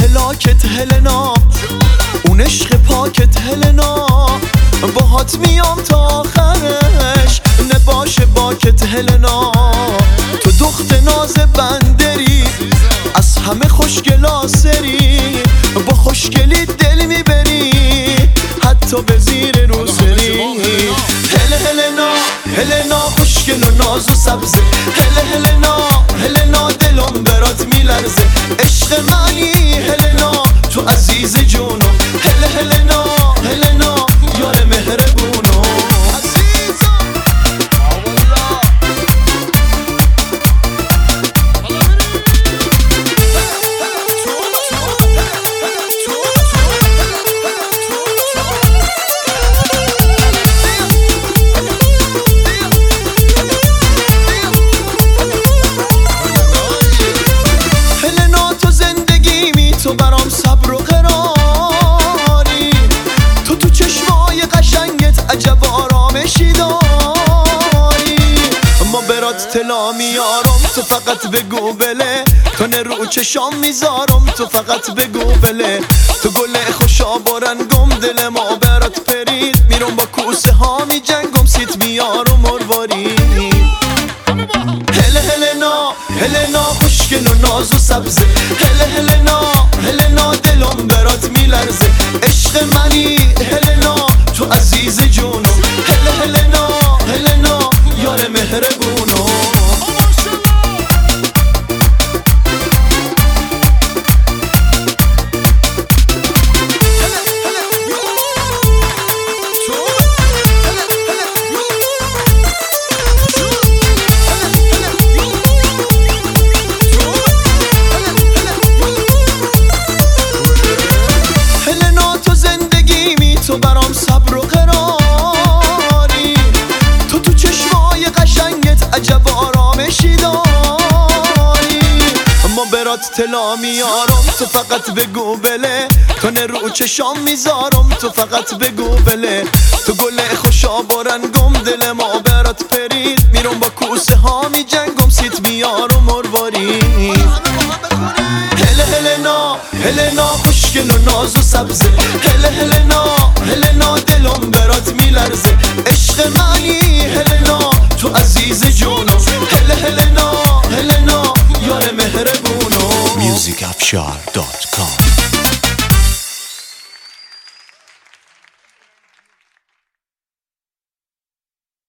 لاکت هلنا، اون عشق پاکت هلنا، باهات میام تا آخرش نباشه باکت هلنا. تو دخت ناز بندری، از همه خوشگلا سری، با خوشگلی دل میبری حتی به زیر روسری. هله هلنا هلنا خوشگل و ناز و سبزه، هله هلنا هلنا دلم برات میلرزه. عشق منی هلنا تو عزیز جونم، هله هلنا هلنا یار مهربونم. تو برام صبر و قراری، تو چشمای قشنگت عجب آرامشی داری. ما برات طلا میارم تو فقط بگو بله، تو رو چشام میذارم تو فقط بگو بله. تو گل خوشا برنگم دل ما برات پرید، میرم با کوسه ها میجنگم سیت میارم مرواری. هله هلنا هلنا خوشگل و ناز و سبزه، هله هلنا هلنا دلم برات میلرزه. عشق منی هلنا تو عزیز جونم، هله هلنا هلنا یار مهربونم. تو برام صبر و قراری، تو چشمای قشنگت عجب آرامشی داری. ما برات طلا میارم تو فقط بگو بله، تو رو چشام میذارم تو فقط بگو بله. تو گل خوشا برنگم دل ما برات پرید، میرم با کوسه ها میجنگم سیت میارم مرواری. هله هلنا هلنا خوشگل و ناز و سبزه، هله هلنا هلنا دلم برات میلرزه. عشق منی هلنا تو عزیز جونم، هله هلنا هلنا یار مهربونم. musicafshar.com